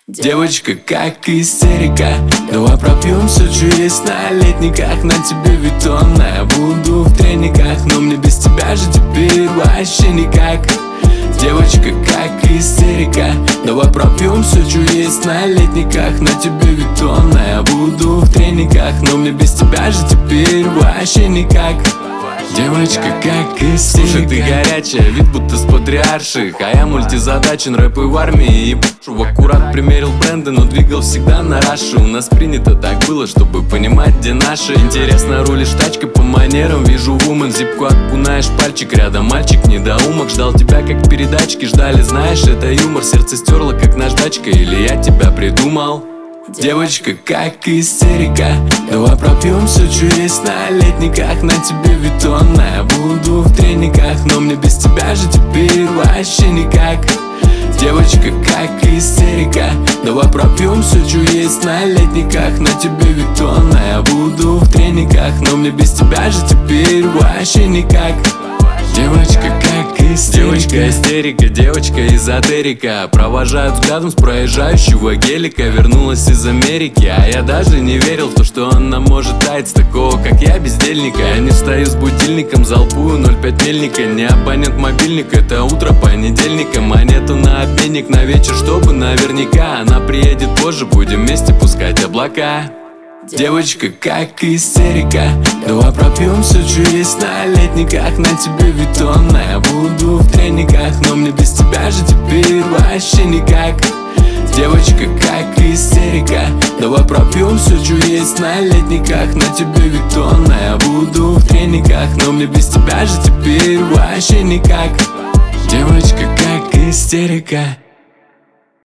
Девочка, как истерика. Давай пропьем сочу есть на летниках. На тебе витон, я буду в трениках. Но мне без тебя же теперь вообще никак. Девочка, как истерика. Давай пропьем сочу есть на летниках. На тебе витон, я буду в трениках. Но мне без тебя же теперь вообще никак. Девочка, как истерика. Слушай, ты горячая, вид будто с патриарших. А я мультизадачен, рэп и в армии. И в аккурат примерил бренды, но двигал всегда на раши. У нас принято так было, чтобы понимать, где наши. Интересно, рулишь тачкой по манерам. Вижу вумен, зипку окунаешь пальчик. Рядом мальчик, недоумок. Ждал тебя, как передачки ждали. Знаешь, это юмор, сердце стерло, как наждачка. Или я тебя придумал? Девочка, как истерика. Давай пропьем сочу есть на летниках. На тебе витон, я буду в трениках. Но мне без тебя же теперь вообще никак. Девочка, как истерика. Давай пропьем сочу есть на летниках. На тебе витон, я буду в трениках. Но мне без тебя же теперь вообще никак. Девочка, как истерика. Девочка истерика, девочка эзотерика. Провожаю взглядом с проезжающего гелика. Вернулась из Америки, а я даже не верил в то, что она может таять с такого, как я, бездельника. Я не встаю с будильником, залпую 0,5 мельника. Не абонент мобильник, это утро понедельника. Монету на обменник на вечер, чтобы наверняка она приедет позже, будем вместе пускать облака. Девочка, как истерика. Давай пропьем сочу есть на летниках. На тебе витон, я буду в трениках. Но мне без тебя же теперь вообще никак. Девочка, как истерика. Давай пропьем сочу есть на летниках. На тебе витон, я буду в трениках. Но мне без тебя же теперь вообще никак. Девочка, как истерика.